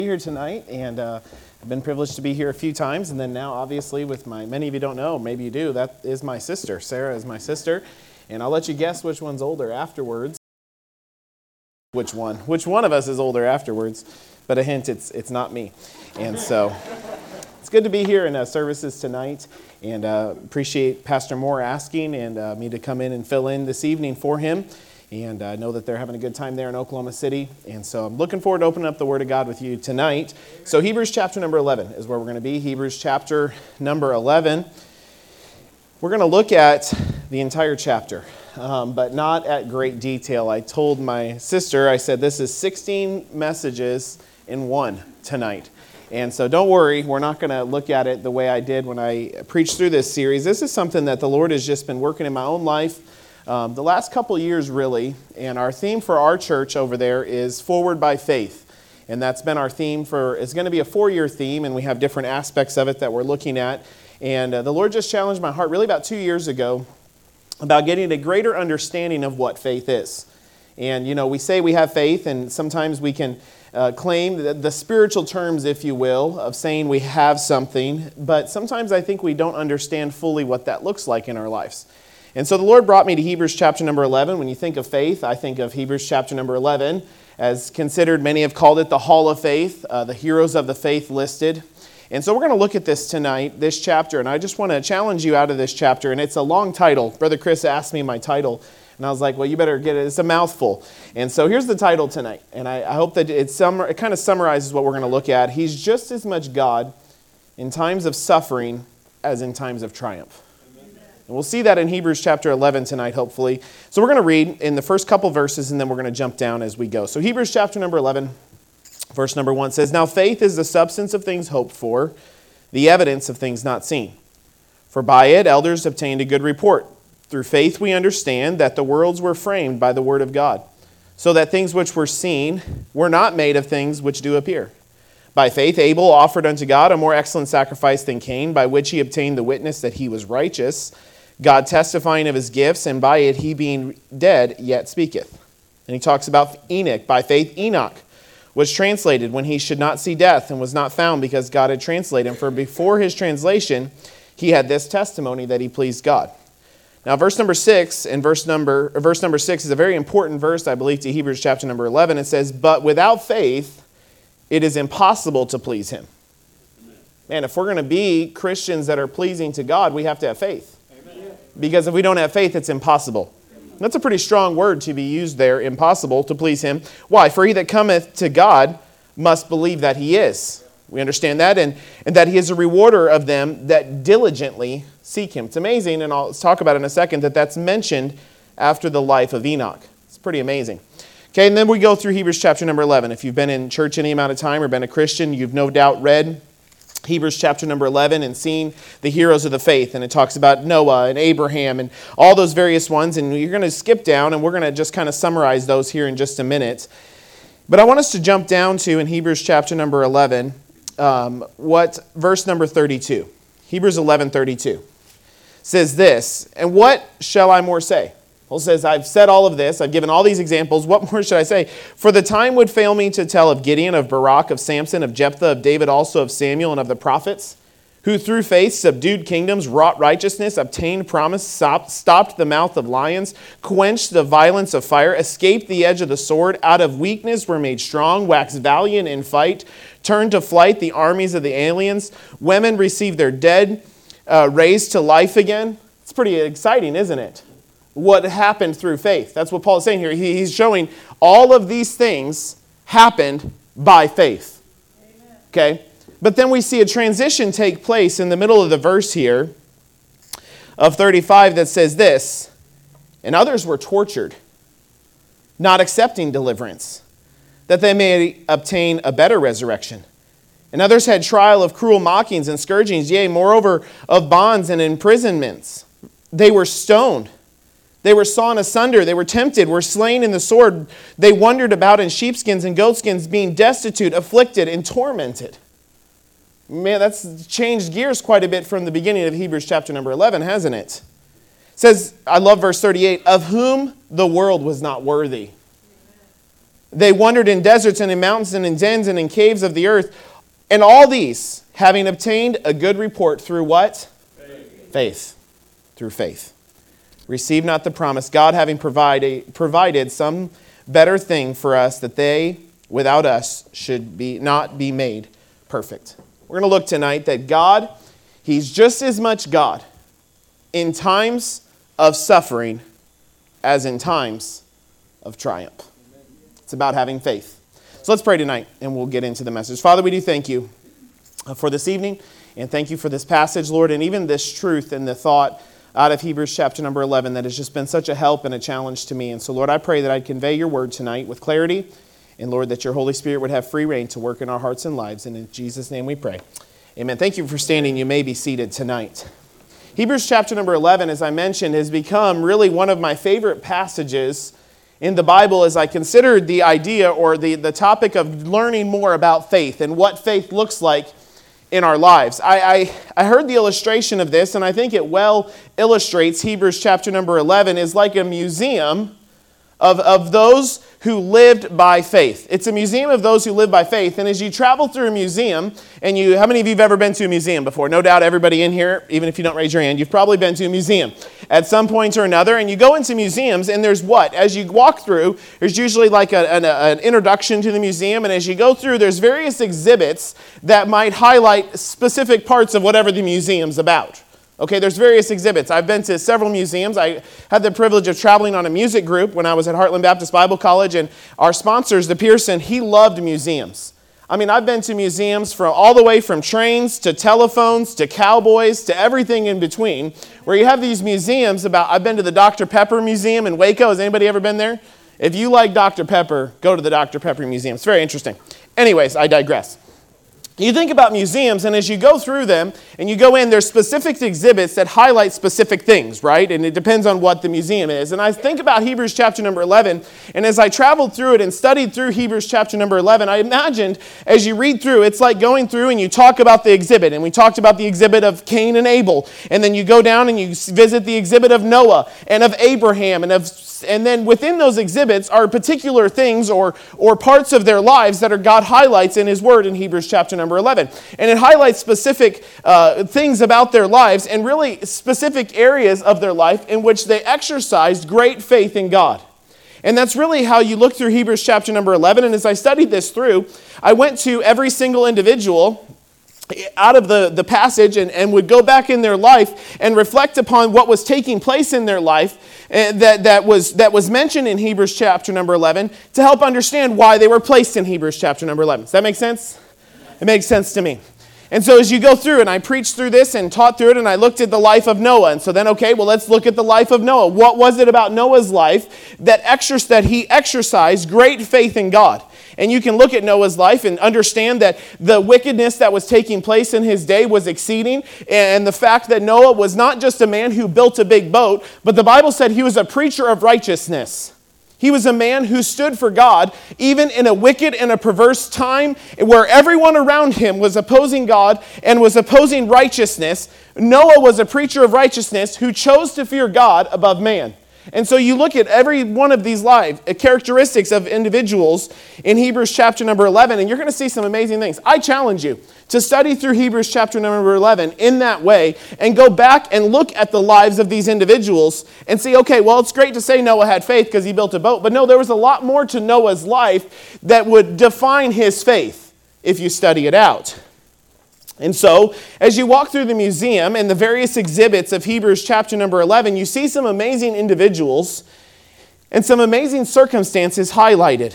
Here tonight, and I've been privileged to be here a few times, and then now obviously with many of you don't know, maybe you do, that is my sister. Sarah is my sister, and I'll let you guess which one's older afterwards. Which one of us is older afterwards, but a hint, it's not me. And so it's good to be here in services tonight, and appreciate Pastor Moore asking and me to come in and fill in this evening for him. And I know that they're having a good time there in Oklahoma City. And so I'm looking forward to opening up the Word of God with you tonight. So Hebrews chapter number 11 is where we're going to be. Hebrews chapter number 11. We're going to look at the entire chapter, but not at great detail. I told my sister, I said, this is 16 messages in one tonight. And so don't worry, we're not going to look at it the way I did when I preached through this series. This is something that the Lord has just been working in my own life the last couple years, really, and our theme for our church over there is Forward by Faith, and that's been our theme it's going to be a 4-year theme, and we have different aspects of it that we're looking at, and the Lord just challenged my heart really about 2 years ago about getting a greater understanding of what faith is. And, you know, we say we have faith, and sometimes we can claim the spiritual terms, if you will, of saying we have something, but sometimes I think we don't understand fully what that looks like in our lives. And so the Lord brought me to Hebrews chapter number 11. When you think of faith, I think of Hebrews chapter number 11 as considered, many have called it the Hall of Faith, the heroes of the faith listed. And so we're going to look at this tonight, this chapter, and I just want to challenge you out of this chapter. And it's a long title. Brother Chris asked me my title, and I was like, well, you better get it. It's a mouthful. And so here's the title tonight, and I hope that it kind of summarizes what we're going to look at. He's just as much God in times of suffering as in times of triumph. And we'll see that in Hebrews chapter 11 tonight, hopefully. So we're going to read in the first couple verses, and then we're going to jump down as we go. So Hebrews chapter number 11, verse number 1 says, "Now faith is the substance of things hoped for, the evidence of things not seen. For by it elders obtained a good report. Through faith we understand that the worlds were framed by the word of God, so that things which were seen were not made of things which do appear. By faith Abel offered unto God a more excellent sacrifice than Cain, by which he obtained the witness that he was righteous, God testifying of his gifts, and by it he being dead yet speaketh." And he talks about Enoch. By faith Enoch was translated when he should not see death, and was not found because God had translated him. For before his translation he had this testimony that he pleased God. Now verse number 6 verse number 6 is a very important verse, I believe, to Hebrews chapter number 11. It says, "But without faith it is impossible to please him." Man, if we're going to be Christians that are pleasing to God, we have to have faith. Because if we don't have faith, it's impossible. That's a pretty strong word to be used there, impossible to please him. Why? For he that cometh to God must believe that he is. We understand that, and that he is a rewarder of them that diligently seek him. It's amazing, and I'll talk about it in a second, that that's mentioned after the life of Enoch. It's pretty amazing. Okay, and then we go through Hebrews chapter number 11. If you've been in church any amount of time or been a Christian, you've no doubt read Hebrews chapter number 11 and seeing the heroes of the faith. And it talks about Noah and Abraham and all those various ones. And you're going to skip down, and we're going to just kind of summarize those here in just a minute. But I want us to jump down to, in Hebrews chapter number 11, verse number 32. Hebrews 11:32 says this, "And what shall I more say?" Paul says, I've said all of this. I've given all these examples. What more should I say? "For the time would fail me to tell of Gideon, of Barak, of Samson, of Jephthah, of David also, of Samuel, and of the prophets, who through faith subdued kingdoms, wrought righteousness, obtained promise, stopped the mouth of lions, quenched the violence of fire, escaped the edge of the sword, out of weakness were made strong, waxed valiant in fight, turned to flight the armies of the aliens, women received their dead, raised to life again." It's pretty exciting, isn't it? What happened through faith. That's what Paul is saying here. He's showing all of these things happened by faith. Amen. Okay? But then we see a transition take place in the middle of the verse here of 35 that says this, "And others were tortured, not accepting deliverance, that they may obtain a better resurrection. And others had trial of cruel mockings and scourgings, yea, moreover, of bonds and imprisonments. They were stoned. They were sawn asunder. They were tempted, were slain in the sword. They wandered about in sheepskins and goatskins, being destitute, afflicted, and tormented." Man, that's changed gears quite a bit from the beginning of Hebrews chapter number 11, hasn't it? It says, I love verse 38, "Of whom the world was not worthy." They wandered in deserts and in mountains and in dens and in caves of the earth. And all these, having obtained a good report through what? Faith. Through faith. Receive not the promise, God having provided some better thing for us, that they, without us, should not be made perfect. We're going to look tonight that God, He's just as much God in times of suffering as in times of triumph. It's about having faith. So let's pray tonight, and we'll get into the message. Father, we do thank you for this evening, and thank you for this passage, Lord, and even this truth and the thought out of Hebrews chapter number 11 that has just been such a help and a challenge to me. And so, Lord, I pray that I'd convey your word tonight with clarity, and Lord, that your Holy Spirit would have free reign to work in our hearts and lives. And in Jesus' name we pray. Amen. Thank you for standing. You may be seated tonight. Hebrews chapter number 11, as I mentioned, has become really one of my favorite passages in the Bible as I considered the idea or the topic of learning more about faith and what faith looks like in our lives. I heard the illustration of this, and I think it well illustrates Hebrews chapter number 11 is like a museum of those who lived by faith. It's a museum of those who live by faith. And as you travel through a museum, and how many of you have ever been to a museum before? No doubt everybody in here, even if you don't raise your hand, you've probably been to a museum at some point or another. And you go into museums, and there's what? As you walk through, there's usually like an introduction to the museum. And as you go through, there's various exhibits that might highlight specific parts of whatever the museum's about. Okay, there's various exhibits. I've been to several museums. I had the privilege of traveling on a music group when I was at Heartland Baptist Bible College, and our sponsors, the Pearson, he loved museums. I mean, I've been to museums all the way from trains to telephones to cowboys to everything in between, where you have these museums I've been to the Dr. Pepper Museum in Waco. Has anybody ever been there? If you like Dr. Pepper, go to the Dr. Pepper Museum. It's very interesting. Anyways, I digress. You think about museums, and as you go through them, and you go in, there's specific exhibits that highlight specific things, right? And it depends on what the museum is. And I think about Hebrews chapter number 11, and as I traveled through it and studied through Hebrews chapter number 11, I imagined as you read through, it's like going through and you talk about the exhibit. And we talked about the exhibit of Cain and Abel. And then you go down and you visit the exhibit of Noah and of Abraham and then within those exhibits are particular things or parts of their lives that God highlights in His Word in Hebrews chapter number 11. And it highlights specific things about their lives and really specific areas of their life in which they exercised great faith in God. And that's really how you look through Hebrews chapter number 11. And as I studied this through, I went to every single individual out of the passage and would go back in their life and reflect upon what was taking place in their life that was mentioned in Hebrews chapter number 11 to help understand why they were placed in Hebrews chapter number 11. Does that make sense? It makes sense to me. And so as you go through, and I preached through this and taught through it, and I looked at the life of Noah. And so then, okay, well, let's look at the life of Noah. What was it about Noah's life that he exercised great faith in God? And you can look at Noah's life and understand that the wickedness that was taking place in his day was exceeding. And the fact that Noah was not just a man who built a big boat, but the Bible said he was a preacher of righteousness. He was a man who stood for God, even in a wicked and a perverse time where everyone around him was opposing God and was opposing righteousness. Noah was a preacher of righteousness who chose to fear God above man. And so you look at every one of these characteristics of individuals in Hebrews chapter number 11, and you're going to see some amazing things. I challenge you to study through Hebrews chapter number 11 in that way and go back and look at the lives of these individuals and see, okay, well, it's great to say Noah had faith because he built a boat, but no, there was a lot more to Noah's life that would define his faith if you study it out. And so, as you walk through the museum and the various exhibits of Hebrews chapter number 11, you see some amazing individuals and some amazing circumstances highlighted.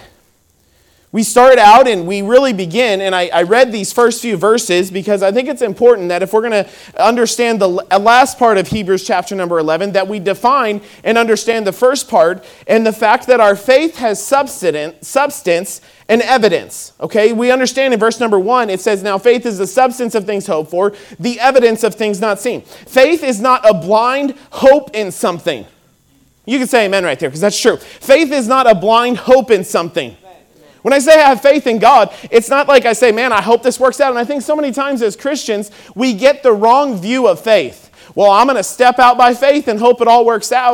We start out and we really begin, and I read these first few verses because I think it's important that if we're going to understand the last part of Hebrews chapter number 11, that we define and understand the first part and the fact that our faith has substance and evidence. Okay, we understand in verse number 1, it says, now faith is the substance of things hoped for, the evidence of things not seen. Faith is not a blind hope in something. You can say amen right there because that's true. Faith is not a blind hope in something. When I say I have faith in God, it's not like I say, man, I hope this works out. And I think so many times as Christians, we get the wrong view of faith. Well, I'm going to step out by faith and hope it all works out.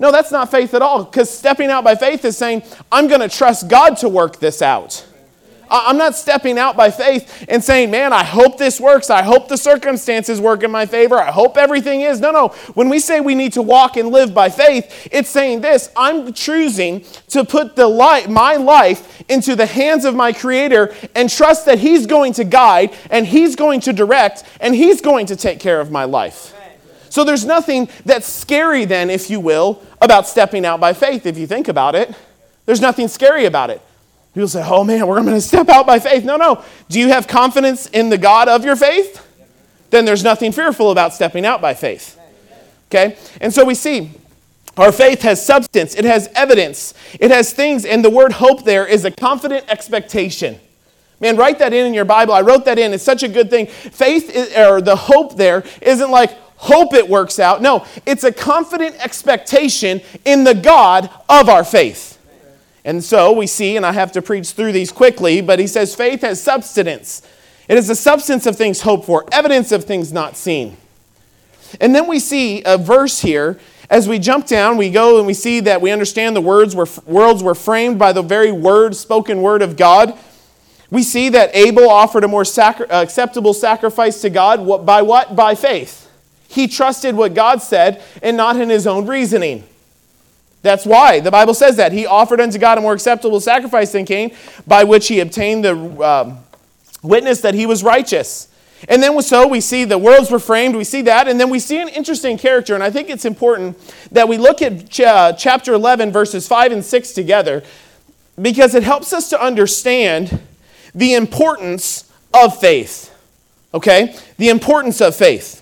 No, that's not faith at all, because stepping out by faith is saying, I'm going to trust God to work this out. I'm not stepping out by faith and saying, man, I hope this works. I hope the circumstances work in my favor. I hope everything is. No. When we say we need to walk and live by faith, it's saying this: I'm choosing to put my life into the hands of my Creator and trust that He's going to guide and He's going to direct and He's going to take care of my life. So there's nothing that's scary then, if you will, about stepping out by faith. If you think about it, there's nothing scary about it. People say, oh man, we're going to step out by faith. No. Do you have confidence in the God of your faith? Then there's nothing fearful about stepping out by faith. Okay? And so we see our faith has substance. It has evidence. It has things. And the word hope there is a confident expectation. Man, write that in your Bible. I wrote that in. It's such a good thing. Faith, or the hope there, isn't like hope it works out. No, it's a confident expectation in the God of our faith. And so we see, and I have to preach through these quickly, but he says faith has substance. It is the substance of things hoped for, evidence of things not seen. And then we see a verse here. As we jump down, we go and we see that we understand the worlds were framed by the very spoken word of God. We see that Abel offered a more acceptable sacrifice to God. By what? By faith. He trusted what God said and not in his own reasoning. That's why the Bible says that. He offered unto God a more acceptable sacrifice than Cain, by which he obtained the witness that he was righteous. And then so we see the worlds were framed, we see that, and then we see an interesting character, and I think it's important that we look at chapter 11, verses 5 and 6 together, because it helps us to understand the importance of faith. Okay? The importance of faith.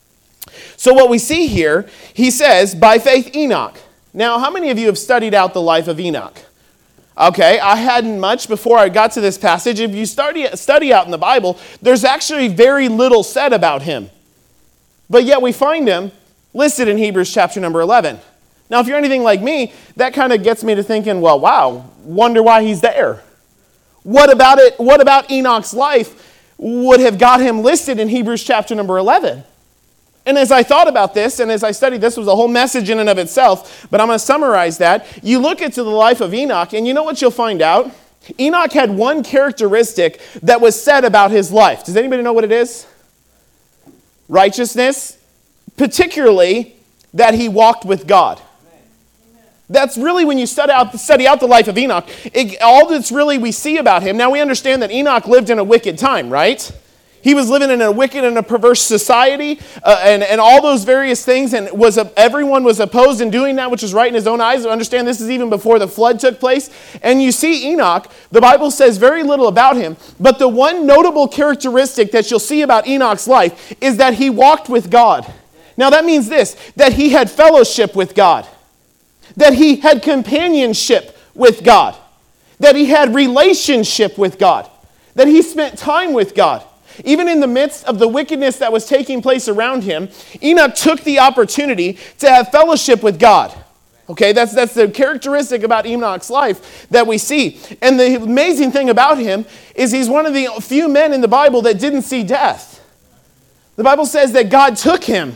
So what we see here, he says, by faith Enoch. Now, how many of you have studied out the life of Enoch? Okay, I hadn't much before I got to this passage. If you study out in the Bible, there's actually very little said about him. But yet we find him listed in Hebrews chapter number 11. Now, if you're anything like me, that kind of gets me to thinking, well, wow, wonder why he's there. What about Enoch's life would have got him listed in Hebrews chapter number 11? And as I thought about this, and as I studied, this was a whole message in and of itself, but I'm going to summarize that. You look into the life of Enoch, and you know what you'll find out? Enoch had one characteristic that was said about his life. Does anybody know what it is? Righteousness, particularly that he walked with God. That's really when you study out the life of Enoch, all that's really we see about him. Now we understand that Enoch lived in a wicked time, right? He was living in a wicked and a perverse society and all those various things, and everyone was opposed in doing that which is right in his own eyes. Understand this is even before the flood took place. And you see Enoch, the Bible says very little about him, but the one notable characteristic that you'll see about Enoch's life is that he walked with God. Now that means this, that he had fellowship with God, that he had companionship with God, that he had relationship with God, that he spent time with God. Even in the midst of the wickedness that was taking place around him, Enoch took the opportunity to have fellowship with God. Okay, that's the characteristic about Enoch's life that we see. And the amazing thing about him is he's one of the few men in the Bible that didn't see death. The Bible says that God took him.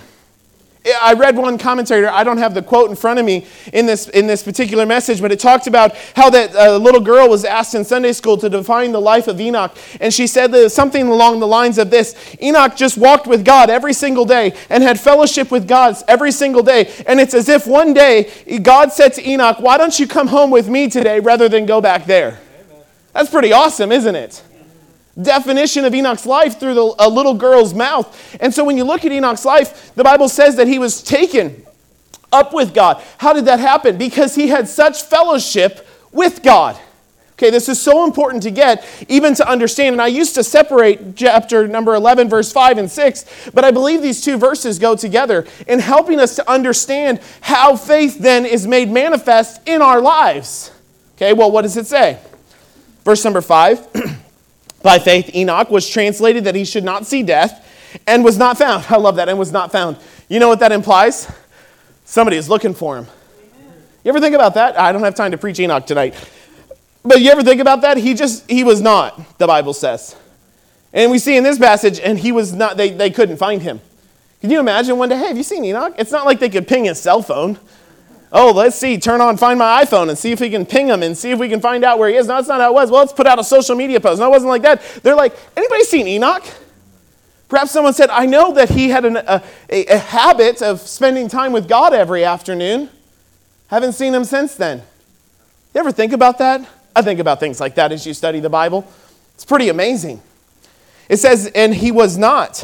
I read one commentator, I don't have the quote in front of me in this particular message, but it talked about how that little girl was asked in Sunday school to define the life of Enoch. And she said something along the lines of this: Enoch just walked with God every single day and had fellowship with God every single day. And it's as if one day God said to Enoch, why don't you come home with me today rather than go back there? Amen. That's pretty awesome, isn't it? Definition of Enoch's life through a little girl's mouth. And so when you look at Enoch's life, the Bible says that he was taken up with God. How did that happen? Because he had such fellowship with God. Okay, this is so important to get, even to understand. And I used to separate chapter number 11, verse 5 and 6, but I believe these two verses go together in helping us to understand how faith then is made manifest in our lives. Okay, well, what does it say? Verse number 5. By faith, Enoch was translated that he should not see death and was not found. I love that, and was not found. You know what that implies? Somebody is looking for him. You ever think about that? I don't have time to preach Enoch tonight. But you ever think about that? He was not, the Bible says. And we see in this passage, and he was not, they couldn't find him. Can you imagine one day, hey, have you seen Enoch? It's not like they could ping his cell phone. Oh, let's see, find my iPhone and see if we can ping him and see if we can find out where he is. No, that's not how it was. Well, let's put out a social media post. No, it wasn't like that. They're like, anybody seen Enoch? Perhaps someone said, I know that he had a habit of spending time with God every afternoon. Haven't seen him since then. You ever think about that? I think about things like that as you study the Bible. It's pretty amazing. It says, and he was not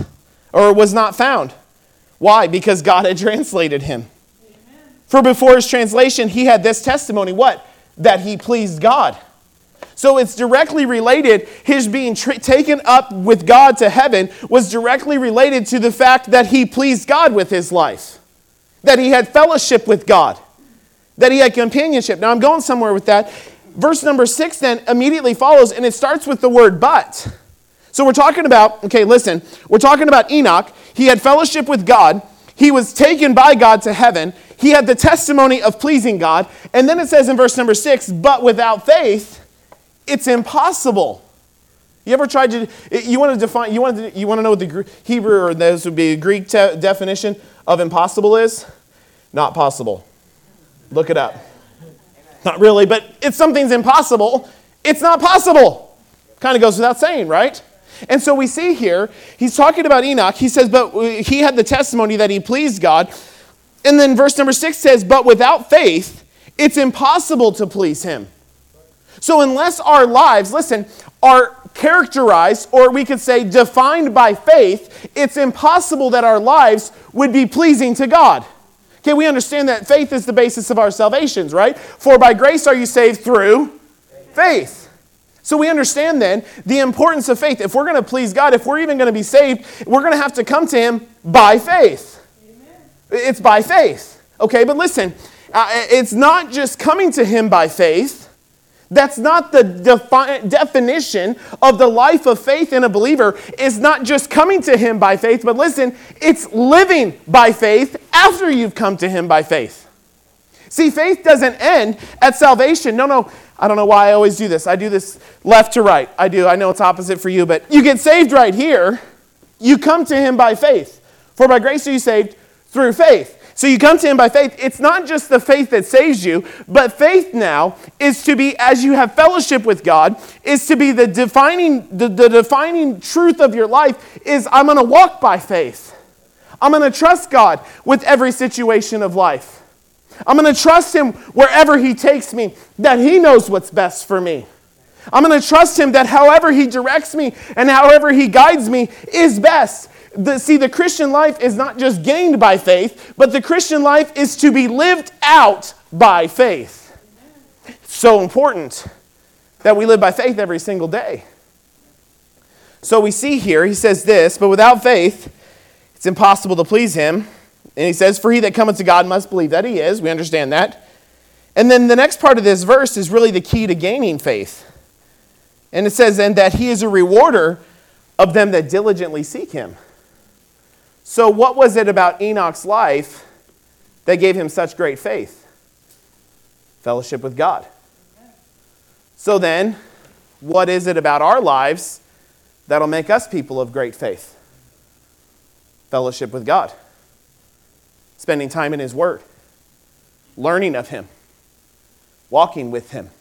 found. Why? Because God had translated him. Amen. For before his translation, he had this testimony. What? That he pleased God. So it's directly related. His being taken up with God to heaven was directly related to the fact that he pleased God with his life. That he had fellowship with God. That he had companionship. Now I'm going somewhere with that. Verse number 6 then immediately follows, and it starts with the word but. So we're talking about, we're talking about Enoch. He had fellowship with God. He was taken by God to heaven. He had the testimony of pleasing God. And then it says in verse number 6, but without faith, it's impossible. You ever tried to, you want to know what the Hebrew, or this would be a Greek definition of impossible is? Not possible. Look it up. Not really, but if something's impossible, it's not possible. Kind of goes without saying, right? And so we see here, he's talking about Enoch. He says, but he had the testimony that he pleased God. And then verse number 6 says, but without faith, it's impossible to please him. So unless our lives, are characterized, or we could say defined by faith, it's impossible that our lives would be pleasing to God. Okay, we understand that faith is the basis of our salvations, right? For by grace are you saved through faith. So we understand then the importance of faith. If we're going to please God, if we're even going to be saved, we're going to have to come to him by faith. Amen. It's by faith. Okay, but listen, it's not just coming to him by faith. That's not the definition of the life of faith in a believer. It's not just coming to him by faith, but listen, it's living by faith after you've come to him by faith. See, faith doesn't end at salvation. No, I don't know why I always do this. I do this left to right. I know it's opposite for you, but you get saved right here. You come to him by faith. For by grace are you saved through faith. So you come to him by faith. It's not just the faith that saves you, but faith now is to be, as you have fellowship with God, is to be the defining truth of your life is I'm going to walk by faith. I'm going to trust God with every situation of life. I'm going to trust him wherever he takes me, that he knows what's best for me. I'm going to trust him that however he directs me and however he guides me is best. The Christian life is not just gained by faith, but the Christian life is to be lived out by faith. It's so important that we live by faith every single day. So we see here, he says this, but without faith, it's impossible to please him. And he says, for he that cometh to God must believe that he is. We understand that. And then the next part of this verse is really the key to gaining faith. And it says, and that he is a rewarder of them that diligently seek him. So what was it about Enoch's life that gave him such great faith? Fellowship with God. So then, what is it about our lives that'll make us people of great faith? Fellowship with God. Spending time in his word. Learning of him. Walking with him.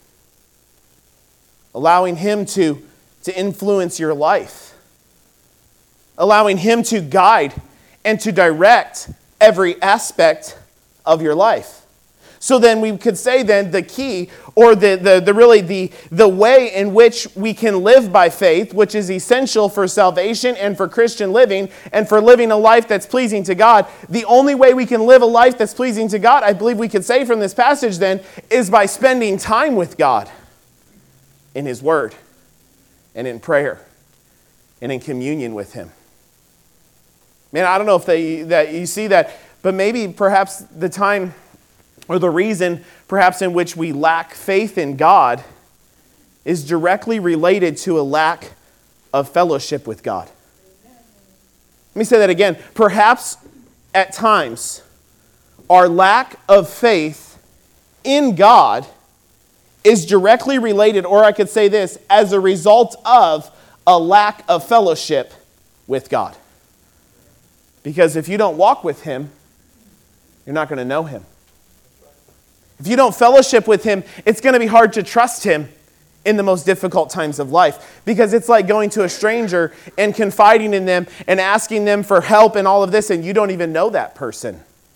Allowing him to influence your life. Allowing him to guide and to direct every aspect of your life. So then we could say then the key, or the way in which we can live by faith, which is essential for salvation and for Christian living and for living a life that's pleasing to God. The only way we can live a life that's pleasing to God, I believe we could say from this passage then, is by spending time with God in his word and in prayer and in communion with him. Man, I don't know if that you see that, but maybe perhaps the time or the reason perhaps in which we lack faith in God is directly related to a lack of fellowship with God. Let me say that again. Perhaps at times our lack of faith in God is directly related, or I could say this, as a result of a lack of fellowship with God. Because if you don't walk with him, you're not going to know him. If you don't fellowship with him, it's going to be hard to trust him in the most difficult times of life, because it's like going to a stranger and confiding in them and asking them for help and all of this, and you don't even know that person.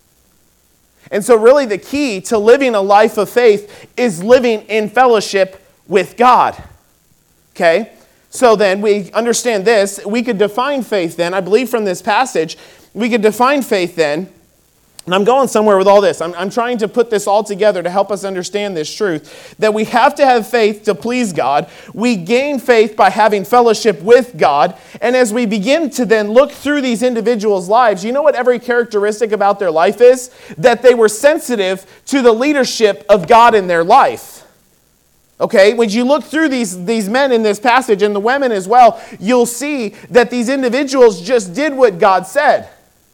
And so really the key to living a life of faith is living in fellowship with God. Okay? So then we understand this. We could define faith then, I believe from this passage, we could define faith then, and I'm going somewhere with all this. I'm trying to put this all together to help us understand this truth, that we have to have faith to please God. We gain faith by having fellowship with God. And as we begin to then look through these individuals' lives, you know what every characteristic about their life is? That they were sensitive to the leadership of God in their life. Okay, when you look through these men in this passage, and the women as well, you'll see that these individuals just did what God said.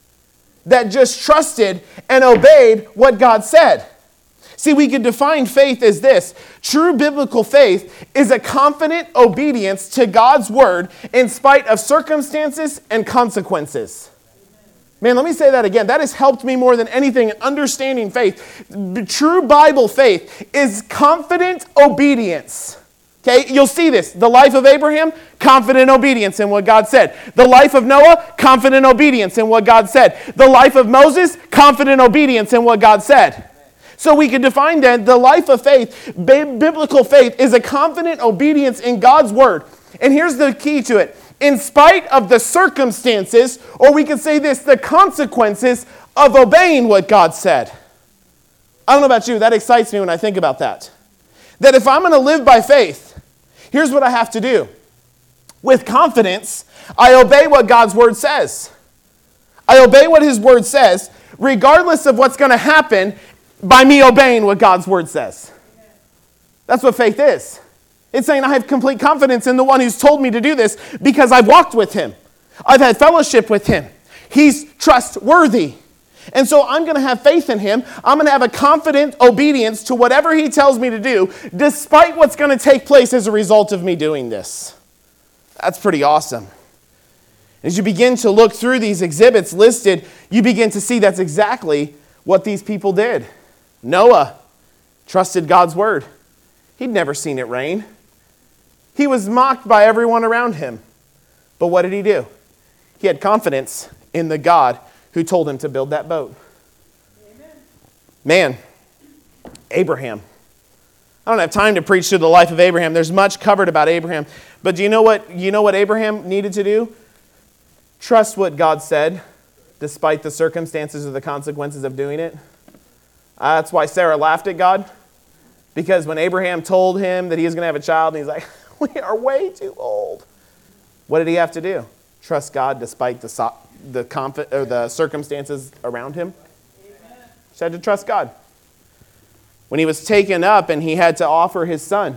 That just trusted and obeyed what God said. See, we could define faith as this. True biblical faith is a confident obedience to God's word in spite of circumstances and consequences. Man, let me say that again. That has helped me more than anything in understanding faith. True Bible faith is confident obedience. Okay, you'll see this. The life of Abraham, confident obedience in what God said. The life of Noah, confident obedience in what God said. The life of Moses, confident obedience in what God said. So we can define then the life of faith, biblical faith, is a confident obedience in God's word. And here's the key to it. In spite of the circumstances, or we can say this, the consequences of obeying what God said. I don't know about you, that excites me when I think about that. That if I'm going to live by faith, here's what I have to do. With confidence, I obey what God's word says. I obey what his word says, regardless of what's going to happen by me obeying what God's word says. That's what faith is. It's saying I have complete confidence in the one who's told me to do this because I've walked with him. I've had fellowship with him. He's trustworthy. And so I'm going to have faith in him. I'm going to have a confident obedience to whatever he tells me to do, despite what's going to take place as a result of me doing this. That's pretty awesome. As you begin to look through these exhibits listed, you begin to see that's exactly what these people did. Noah trusted God's word. He'd never seen it rain. He was mocked by everyone around him. But what did he do? He had confidence in the God who told him to build that boat. Amen. Man, Abraham. I don't have time to preach through the life of Abraham. There's much covered about Abraham. But do you know what Abraham needed to do? Trust what God said, despite the circumstances or the consequences of doing it. That's why Sarah laughed at God. Because when Abraham told him that he was going to have a child, and he's like, we are way too old. What did he have to do? Trust God despite the circumstances around him. Just had to trust God. When he was taken up and he had to offer his son.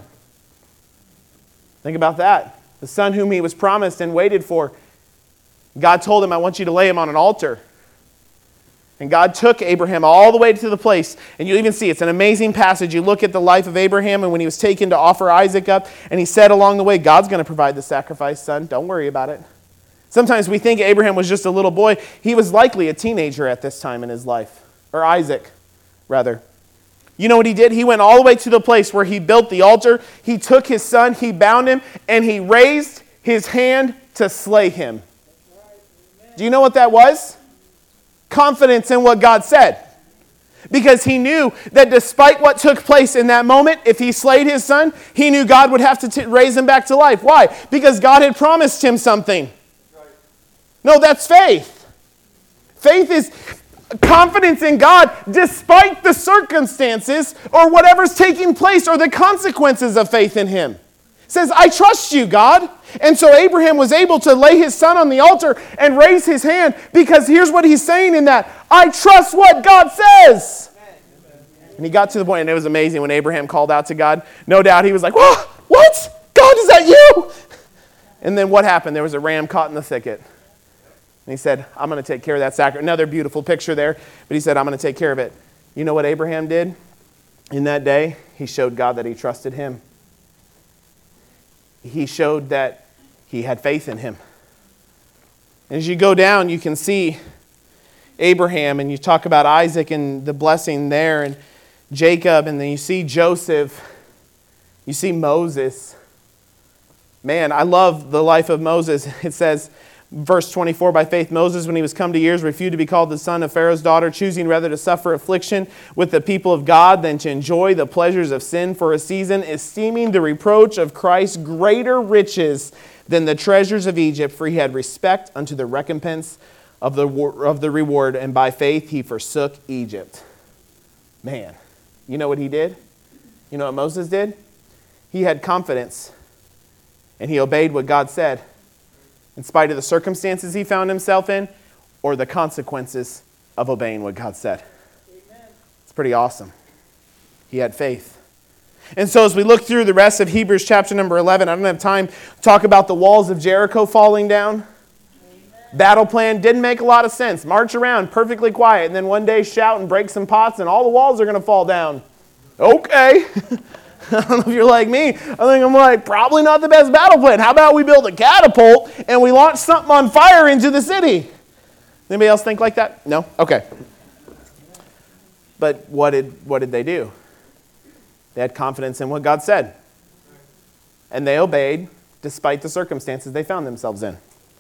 Think about that. The son whom he was promised and waited for. God told him, I want you to lay him on an altar. And God took Abraham all the way to the place. And you even see, it's an amazing passage. You look at the life of Abraham and when he was taken to offer Isaac up, and he said along the way, God's going to provide the sacrifice, son. Don't worry about it. Sometimes we think Abraham was just a little boy. He was likely a teenager at this time in his life. Or Isaac, rather. You know what he did? He went all the way to the place where he built the altar. He took his son, he bound him, and he raised his hand to slay him. Do you know what that was? Confidence in what God said. Because he knew that despite what took place in that moment, if he slayed his son, he knew God would have to raise him back to life. Why? Because God had promised him something. No, that's faith. Faith is confidence in God despite the circumstances or whatever's taking place or the consequences of faith in him. It says, I trust you, God. And so Abraham was able to lay his son on the altar and raise his hand because here's what he's saying in that. I trust what God says. And he got to the point, and it was amazing when Abraham called out to God. No doubt he was like, whoa, what? God, is that you? And then what happened? There was a ram caught in the thicket. And he said, I'm going to take care of that sacrifice. Another beautiful picture there. But he said, I'm going to take care of it. You know what Abraham did? In that day, he showed God that he trusted him. He showed that he had faith in him. And as you go down, you can see Abraham, and you talk about Isaac and the blessing there. And Jacob, and then you see Joseph, you see Moses. Man, I love the life of Moses. It says, verse 24, by faith Moses, when he was come to years, refused to be called the son of Pharaoh's daughter, choosing rather to suffer affliction with the people of God than to enjoy the pleasures of sin for a season, esteeming the reproach of Christ greater riches than the treasures of Egypt, for he had respect unto the recompense of the reward, and by faith he forsook Egypt. Man, you know what he did? You know what Moses did? He had confidence, and he obeyed what God said, in spite of the circumstances he found himself in or the consequences of obeying what God said. Amen. It's pretty awesome. He had faith. And so as we look through the rest of Hebrews chapter number 11, I don't have time to talk about the walls of Jericho falling down. Amen. Battle plan didn't make a lot of sense. March around perfectly quiet, and then one day shout and break some pots and all the walls are going to fall down. Okay. I don't know if you're like me. I think I'm like, probably not the best battle plan. How about we build a catapult and we launch something on fire into the city? Anybody else think like that? No? Okay. But what did they do? They had confidence in what God said. And they obeyed despite the circumstances they found themselves in.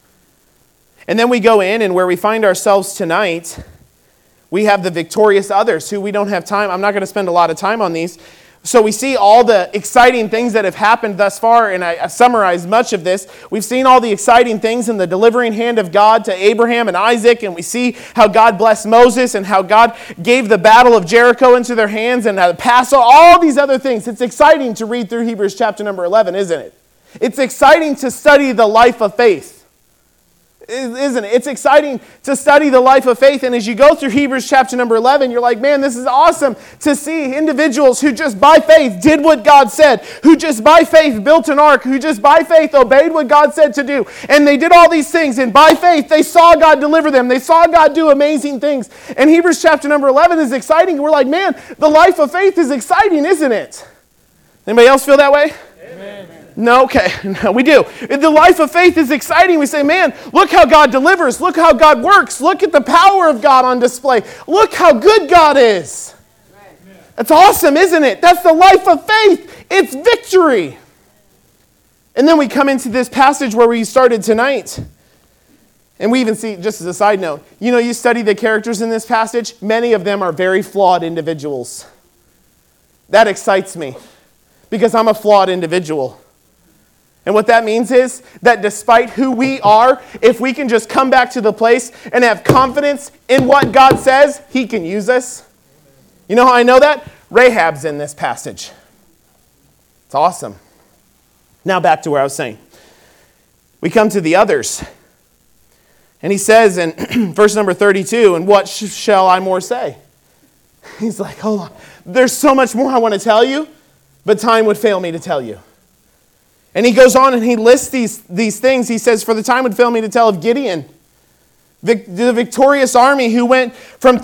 And then we go in, and where we find ourselves tonight, we have the victorious others who we don't have time. I'm not going to spend a lot of time on these. So we see all the exciting things that have happened thus far, and I summarized much of this. We've seen all the exciting things in the delivering hand of God to Abraham and Isaac, and we see how God blessed Moses and how God gave the battle of Jericho into their hands and how the Passover, all these other things. It's exciting to read through Hebrews chapter number 11, isn't it? It's exciting to study the life of faith. Isn't it? It's exciting to study the life of faith. And as you go through Hebrews chapter number 11, you're like, man, this is awesome to see individuals who just by faith did what God said, who just by faith built an ark, who just by faith obeyed what God said to do. And they did all these things. And by faith, they saw God deliver them. They saw God do amazing things. And Hebrews chapter number 11 is exciting. We're like, man, the life of faith is exciting, isn't it? Anybody else feel that way? Amen. No, okay. No, we do. The life of faith is exciting. We say, man, look how God delivers. Look how God works. Look at the power of God on display. Look how good God is. That's awesome, isn't it? That's the life of faith. It's victory. And then we come into this passage where we started tonight. And we even see, just as a side note, you study the characters in this passage, many of them are very flawed individuals. That excites me because I'm a flawed individual. And what that means is that despite who we are, if we can just come back to the place and have confidence in what God says, He can use us. You know how I know that? Rahab's in this passage. It's awesome. Now back to where I was saying. We come to the others. And he says in verse number 32, and what shall I more say? He's like, hold on. There's so much more I want to tell you, but time would fail me to tell you. And he goes on and he lists these things. He says, for the time would fail me to tell of Gideon, the victorious army who went from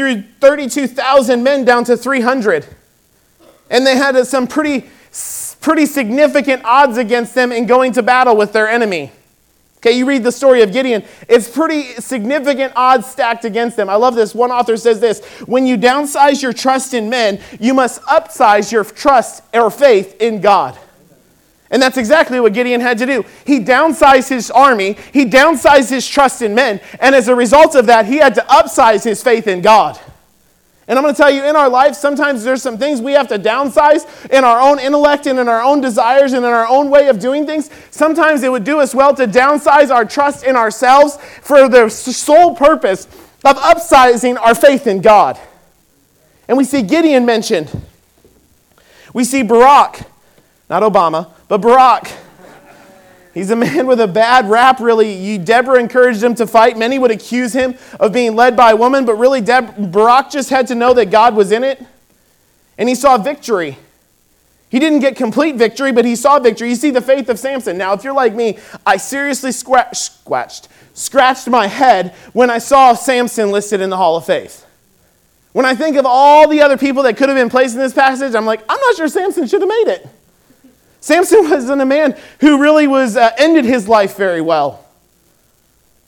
32,000 men down to 300. And they had some pretty significant odds against them in going to battle with their enemy. Okay, you read the story of Gideon. It's pretty significant odds stacked against them. I love this. One author says this, when you downsize your trust in men, you must upsize your trust or faith in God. And that's exactly what Gideon had to do. He downsized his army. He downsized his trust in men. And as a result of that, he had to upsize his faith in God. And I'm going to tell you, in our life, sometimes there's some things we have to downsize in our own intellect and in our own desires and in our own way of doing things. Sometimes it would do us well to downsize our trust in ourselves for the sole purpose of upsizing our faith in God. And we see Gideon mentioned. We see Barak, not Obama, but Barak. He's a man with a bad rap, really. Deborah encouraged him to fight. Many would accuse him of being led by a woman, but really Barak just had to know that God was in it. And he saw victory. He didn't get complete victory, but he saw victory. You see the faith of Samson. Now, if you're like me, I seriously scratched my head when I saw Samson listed in the Hall of Faith. When I think of all the other people that could have been placed in this passage, I'm like, I'm not sure Samson should have made it. Samson wasn't a man who really ended his life very well.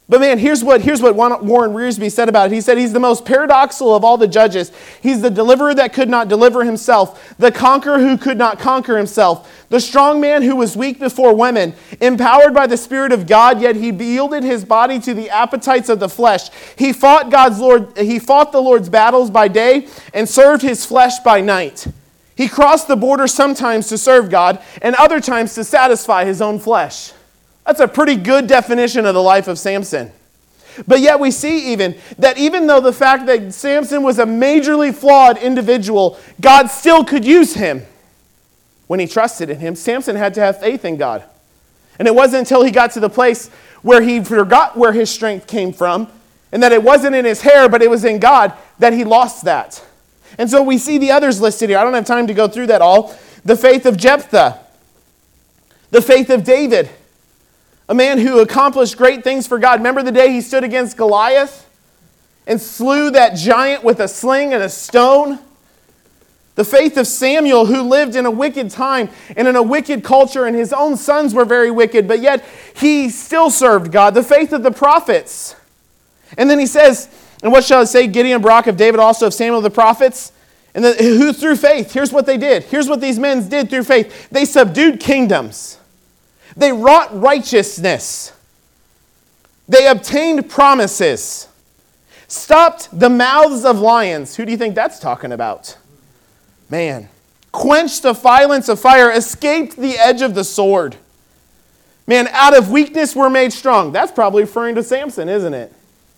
But man, here's what Warren Rearsby said about it. He said he's the most paradoxical of all the judges. He's the deliverer that could not deliver himself, the conqueror who could not conquer himself, the strong man who was weak before women, empowered by the Spirit of God, yet he yielded his body to the appetites of the flesh. He fought the Lord's battles by day and served his flesh by night. He crossed the border sometimes to serve God and other times to satisfy his own flesh. That's a pretty good definition of the life of Samson. But yet we see even though the fact that Samson was a majorly flawed individual, God still could use him. When he trusted in him, Samson had to have faith in God. And it wasn't until he got to the place where he forgot where his strength came from, and that it wasn't in his hair, but it was in God, that he lost that. And so we see the others listed here. I don't have time to go through that all. The faith of Jephthah. The faith of David. A man who accomplished great things for God. Remember the day he stood against Goliath and slew that giant with a sling and a stone? The faith of Samuel, who lived in a wicked time and in a wicked culture, and his own sons were very wicked, but yet he still served God. The faith of the prophets. And then he says, and what shall I say, Gideon, Barak, of David, also of Samuel, the prophets, and who through faith, here's what they did. Here's what these men did through faith. They subdued kingdoms. They wrought righteousness. They obtained promises. Stopped the mouths of lions. Who do you think that's talking about? Man. Quenched the violence of fire. Escaped the edge of the sword. Man, out of weakness we're made strong. That's probably referring to Samson, isn't it?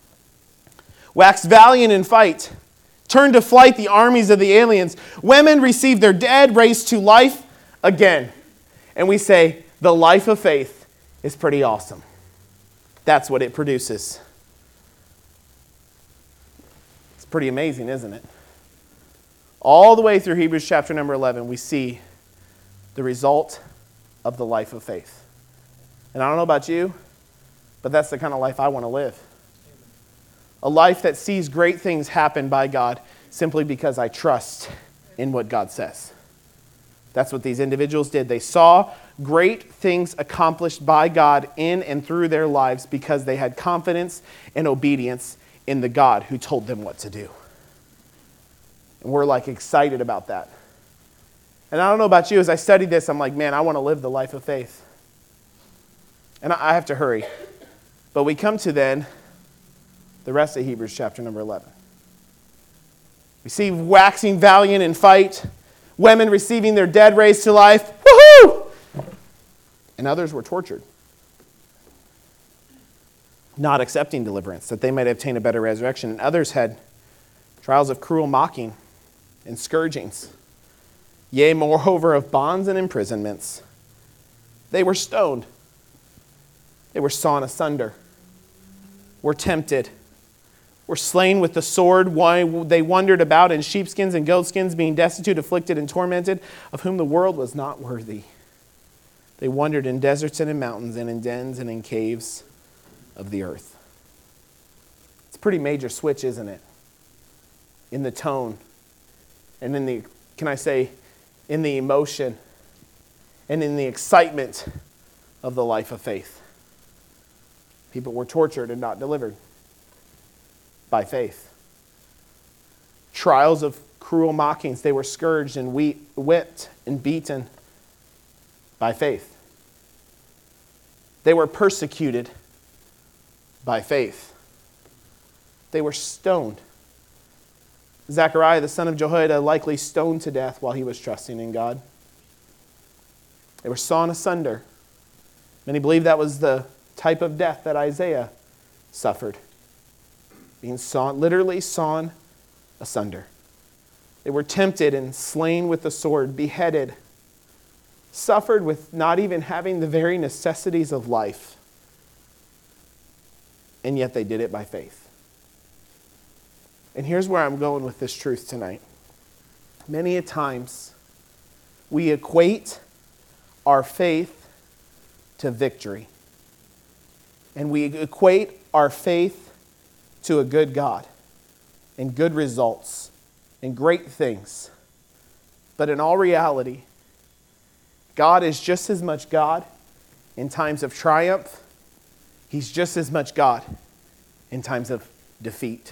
Waxed valiant in fight. Turned to flight the armies of the aliens. Women received their dead, raised to life again. And we say, the life of faith is pretty awesome. That's what it produces. It's pretty amazing, isn't it? All the way through Hebrews chapter number 11, we see the result of the life of faith. And I don't know about you, but that's the kind of life I want to live. A life that sees great things happen by God simply because I trust in what God says. That's what these individuals did. They saw great things accomplished by God in and through their lives because they had confidence and obedience in the God who told them what to do. And we're excited about that. And I don't know about you, as I studied this, I'm like, man, I want to live the life of faith. And I have to hurry. But we come to then the rest of Hebrews chapter number 11. We see waxing valiant in fight, women receiving their dead raised to life. Woohoo! And others were tortured, not accepting deliverance, that they might obtain a better resurrection. And others had trials of cruel mocking and scourgings, yea, moreover, of bonds and imprisonments. They were stoned. They were sawn asunder, were tempted, were slain with the sword. Why they wandered about in sheepskins and goatskins, being destitute, afflicted, and tormented, of whom the world was not worthy. They wandered in deserts and in mountains and in dens and in caves of the earth. It's a pretty major switch, isn't it? In the tone and in the, in the emotion and in the excitement of the life of faith. People were tortured and not delivered by faith. Trials of cruel mockings. They were scourged and whipped and beaten by faith. They were persecuted by faith. They were stoned. Zechariah, the son of Jehoiada, likely stoned to death while he was trusting in God. They were sawn asunder. Many believe that was the type of death that Isaiah suffered. Being sawn, literally sawn asunder. They were tempted and slain with the sword, beheaded, suffered with not even having the very necessities of life. And yet they did it by faith. And here's where I'm going with this truth tonight. Many a times we equate our faith to victory. And we equate our faith to a good God and good results and great things. But in all reality, God is just as much God in times of triumph He's just as much God in times of defeat.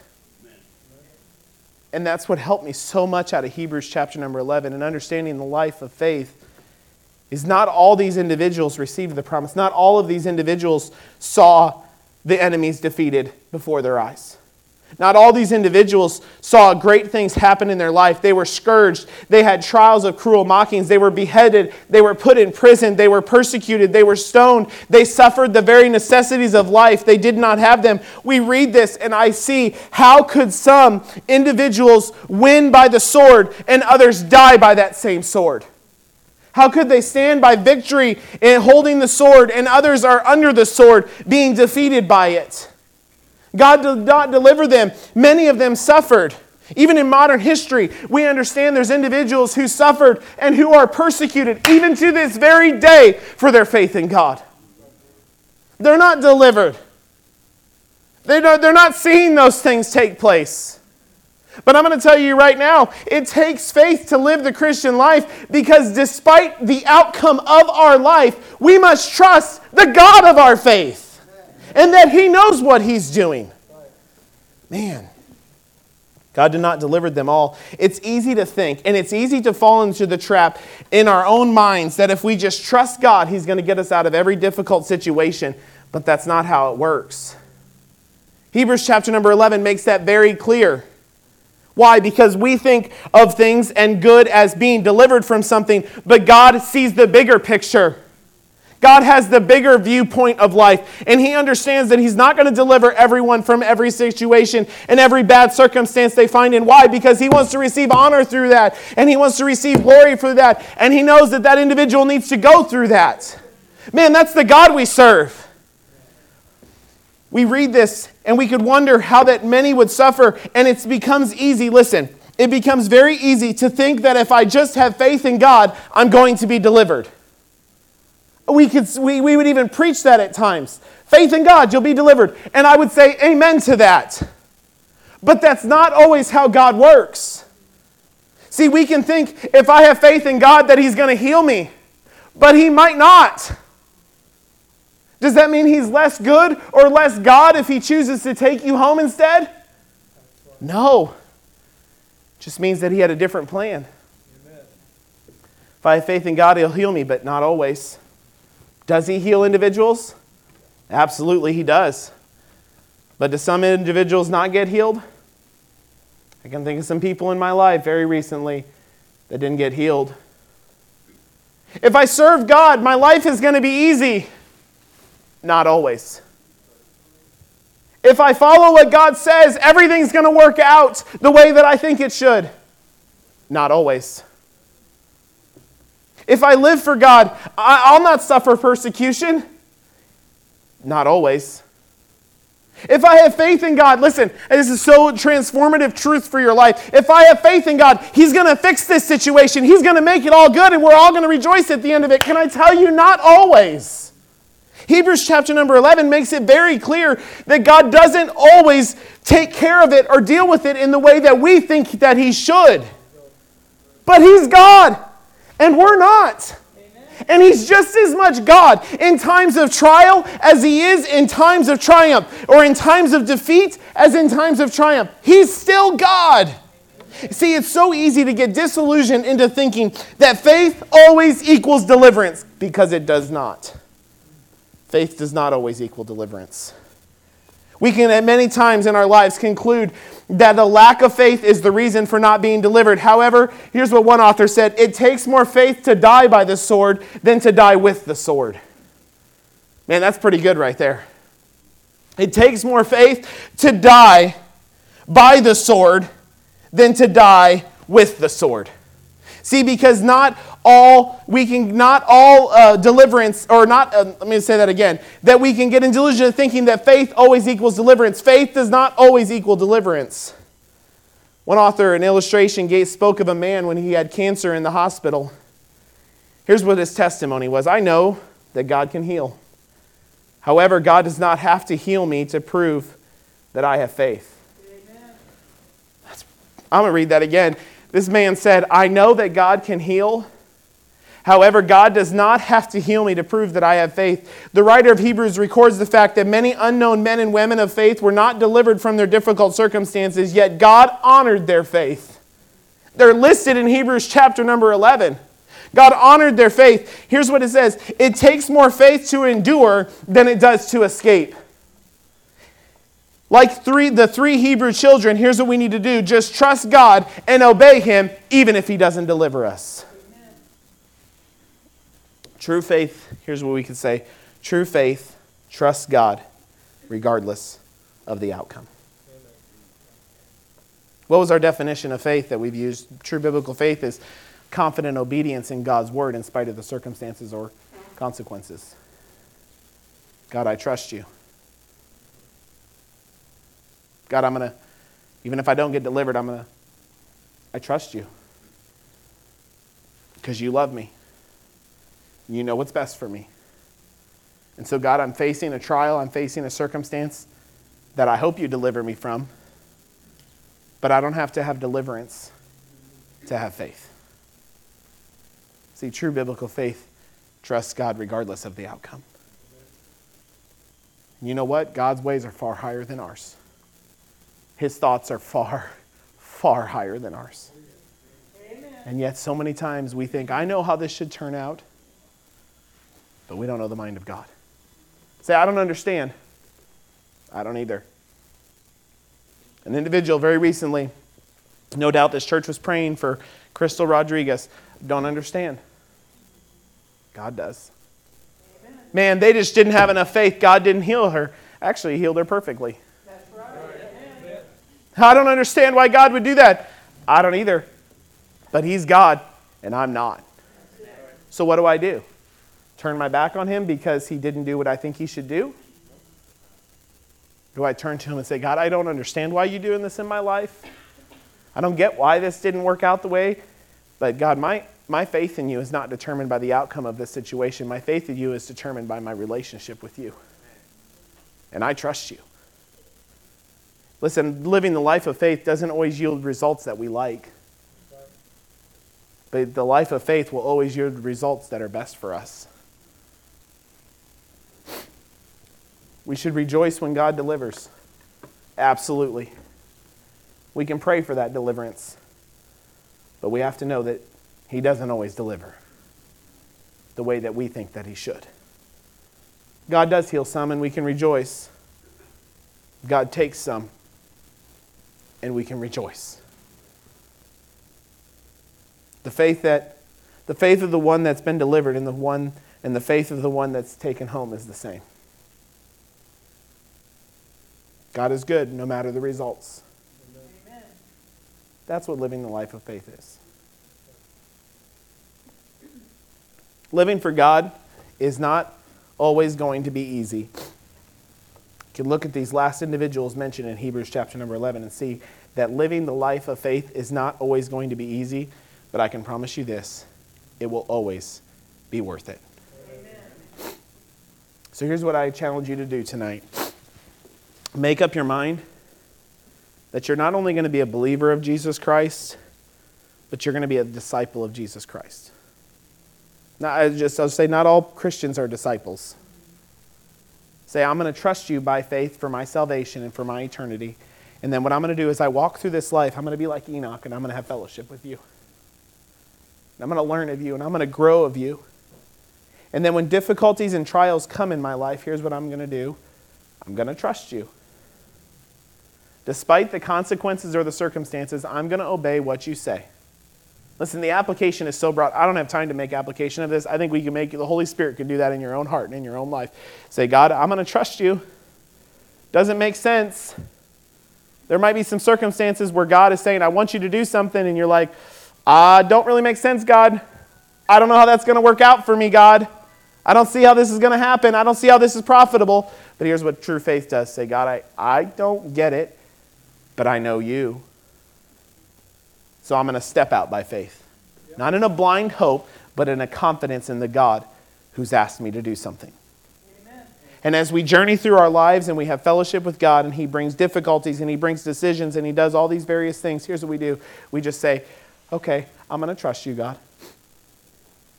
And that's what helped me so much out of Hebrews chapter number 11 and understanding the life of faith is not all these individuals received the promise. Not all of these individuals saw the enemies defeated before their eyes. Not all these individuals saw great things happen in their life. They were scourged. They had trials of cruel mockings. They were beheaded. They were put in prison. They were persecuted. They were stoned. They suffered the very necessities of life. They did not have them. We read this and I see how could some individuals win by the sword and others die by that same sword? How could they stand by victory in holding the sword and others are under the sword being defeated by it? God did not deliver them. Many of them suffered. Even in modern history, we understand there's individuals who suffered and who are persecuted even to this very day for their faith in God. They're not delivered. They're not seeing those things take place. But I'm going to tell you right now, it takes faith to live the Christian life because despite the outcome of our life, we must trust the God of our faith. And that He knows what He's doing. Man, God did not deliver them all. It's easy to think, and it's easy to fall into the trap in our own minds that if we just trust God, He's going to get us out of every difficult situation. But that's not how it works. Hebrews chapter number 11 makes that very clear. Why? Because we think of things and good as being delivered from something, but God sees the bigger picture. God has the bigger viewpoint of life, and He understands that He's not going to deliver everyone from every situation and every bad circumstance they find in. Why? Because He wants to receive honor through that, and He wants to receive glory for that, and He knows that that individual needs to go through that. Man, that's the God we serve. We read this, and we could wonder how that many would suffer, and it becomes easy. Listen, it becomes very easy to think that if I just have faith in God, I'm going to be delivered. We would even preach that at times. Faith in God, you'll be delivered. And I would say amen to that. But that's not always how God works. See, we can think if I have faith in God that He's going to heal me. But He might not. Does that mean He's less good or less God if He chooses to take you home instead? No. It just means that He had a different plan. Amen. If I have faith in God, He'll heal me, but not always. Does He heal individuals? Absolutely, He does. But do some individuals not get healed? I can think of some people in my life very recently that didn't get healed. If I serve God, my life is going to be easy. Not always. If I follow what God says, everything's going to work out the way that I think it should. Not always. If I live for God, I'll not suffer persecution. Not always. If I have faith in God, listen, this is so transformative truth for your life. If I have faith in God, He's going to fix this situation. He's going to make it all good and we're all going to rejoice at the end of it. Can I tell you, not always. Hebrews chapter number 11 makes it very clear that God doesn't always take care of it or deal with it in the way that we think that He should. But He's God. And we're not. Amen. And He's just as much God in times of trial as He is in times of triumph, or in times of defeat as in times of triumph. He's still God. Amen. See, it's so easy to get disillusioned into thinking that faith always equals deliverance, because it does not. Faith does not always equal deliverance. We can at many times in our lives conclude that the lack of faith is the reason for not being delivered. However, here's what one author said: it takes more faith to die by the sword than to die with the sword. Man, that's pretty good right there. It takes more faith to die by the sword than to die with the sword. See, because not all deliverance, or not, let me say that again, that we can get in delusion of thinking that faith always equals deliverance. Faith does not always equal deliverance. One author, an illustration, spoke of a man when he had cancer in the hospital. Here's what his testimony was: I know that God can heal. However, God does not have to heal me to prove that I have faith. Amen. I'm going to read that again. This man said, I know that God can heal. However, God does not have to heal me to prove that I have faith. The writer of Hebrews records the fact that many unknown men and women of faith were not delivered from their difficult circumstances, yet God honored their faith. They're listed in Hebrews chapter number 11. God honored their faith. Here's what it says. It takes more faith to endure than it does to escape. Like the three Hebrew children, here's what we need to do. Just trust God and obey Him even if He doesn't deliver us. Amen. True faith, here's what we can say. True faith trusts God regardless of the outcome. Amen. What was our definition of faith that we've used? True biblical faith is confident obedience in God's word in spite of the circumstances or consequences. God, I trust you. God, even if I don't get delivered, I trust you. Because you love me. You know what's best for me. And so, God, I'm facing a trial, I'm facing a circumstance that I hope you deliver me from. But I don't have to have deliverance to have faith. See, true biblical faith trusts God regardless of the outcome. You know what? God's ways are far higher than ours. His thoughts are far, far higher than ours. Amen. And yet so many times we think, I know how this should turn out, but we don't know the mind of God. Say, I don't understand. I don't either. An individual very recently, no doubt this church was praying for Crystal Rodriguez. Don't understand. God does. Amen. Man, they just didn't have enough faith. God didn't heal her. Actually, He healed her perfectly. That's right. Amen. I don't understand why God would do that. I don't either. But He's God, and I'm not. So what do? Turn my back on Him because He didn't do what I think He should do? Do I turn to Him and say, God, I don't understand why you're doing this in my life. I don't get why this didn't work out the way. But God, my faith in you is not determined by the outcome of this situation. My faith in you is determined by my relationship with you. And I trust you. Listen, living the life of faith doesn't always yield results that we like. But the life of faith will always yield results that are best for us. We should rejoice when God delivers. Absolutely. We can pray for that deliverance. But we have to know that He doesn't always deliver the way that we think that He should. God does heal some and we can rejoice. God takes some and we can rejoice. The faith of the one that's been delivered and the faith of the one that's taken home is the same. God is good no matter the results. Amen. That's what living the life of faith is. Living for God is not always going to be easy. You can look at these last individuals mentioned in Hebrews chapter number 11 and see that living the life of faith is not always going to be easy, but I can promise you this, it will always be worth it. Amen. So here's what I challenge you to do tonight. Make up your mind that you're not only going to be a believer of Jesus Christ, but you're going to be a disciple of Jesus Christ. Now, I'll say not all Christians are disciples. Say, I'm going to trust you by faith for my salvation and for my eternity. And then what I'm going to do is I walk through this life, I'm going to be like Enoch and I'm going to have fellowship with you. And I'm going to learn of you and I'm going to grow of you. And then when difficulties and trials come in my life, here's what I'm going to do. I'm going to trust you. Despite the consequences or the circumstances, I'm going to obey what you say. Listen, the application is so broad. I don't have time to make application of this. I think the Holy Spirit can do that in your own heart and in your own life. Say, God, I'm going to trust you. Doesn't make sense. There might be some circumstances where God is saying, I want you to do something, and you're like, don't really make sense, God. I don't know how that's going to work out for me, God. I don't see how this is going to happen. I don't see how this is profitable. But here's what true faith does. Say, God, I don't get it, but I know you. So I'm going to step out by faith. Yep. Not in a blind hope, but in a confidence in the God who's asked me to do something. Amen. And as we journey through our lives and we have fellowship with God and He brings difficulties and He brings decisions and He does all these various things, here's what we do. We just say, okay, I'm going to trust you, God.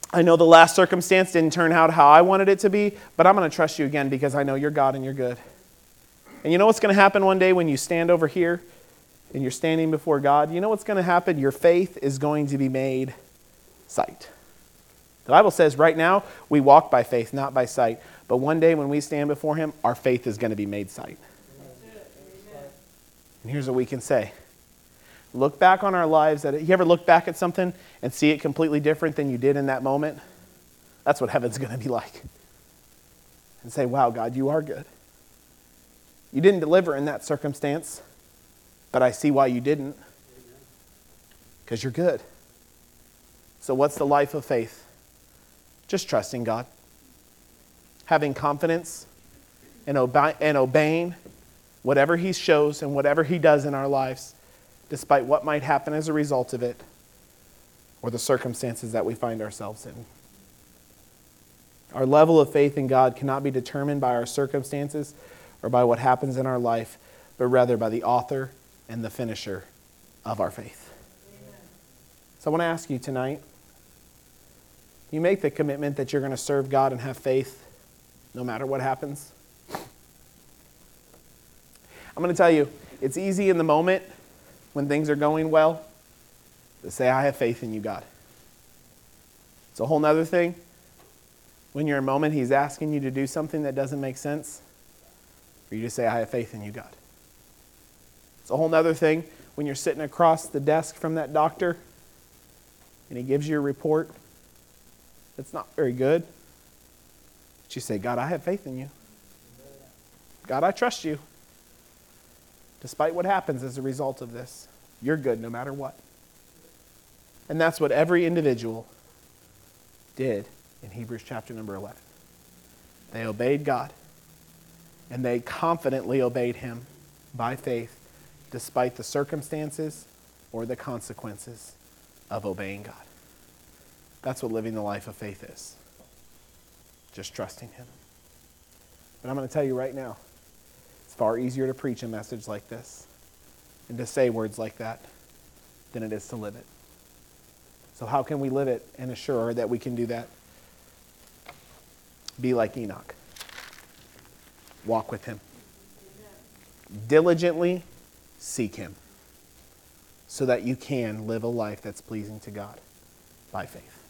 I know the last circumstance didn't turn out how I wanted it to be, but I'm going to trust you again because I know you're God and you're good. And you know what's going to happen one day when you stand over here and you're standing before God? You know what's going to happen? Your faith is going to be made sight. The Bible says right now we walk by faith, not by sight. But one day when we stand before Him, our faith is going to be made sight. And here's what we can say. Look back on our lives. You ever look back at something and see it completely different than you did in that moment? That's what heaven's going to be like. And say, wow, God, you are good. You didn't deliver in that circumstance, but I see why you didn't. Because you're good. So what's the life of faith? Just trusting God. Having confidence and obeying whatever He shows and whatever He does in our lives, despite what might happen as a result of it or the circumstances that we find ourselves in. Our level of faith in God cannot be determined by our circumstances or by what happens in our life, but rather by the author and the finisher of our faith. Amen. So I want to ask you tonight, you make the commitment that you're going to serve God and have faith no matter what happens? I'm going to tell you, it's easy in the moment when things are going well to say, I have faith in you, God. It's a whole nother thing when you're in a moment He's asking you to do something that doesn't make sense for you to say, I have faith in you, God. It's a whole nother thing when you're sitting across the desk from that doctor and he gives you a report that's not very good. But you say, God, I have faith in you. God, I trust you. Despite what happens as a result of this, you're good no matter what. And that's what every individual did in Hebrews chapter number 11. They obeyed God, and they confidently obeyed Him by faith, despite the circumstances or the consequences of obeying God. That's what living the life of faith is. Just trusting Him. But I'm going to tell you right now, it's far easier to preach a message like this and to say words like that than it is to live it. So how can we live it and assure that we can do that? Be like Enoch. Walk with Him. Diligently seek Him so that you can live a life that's pleasing to God by faith.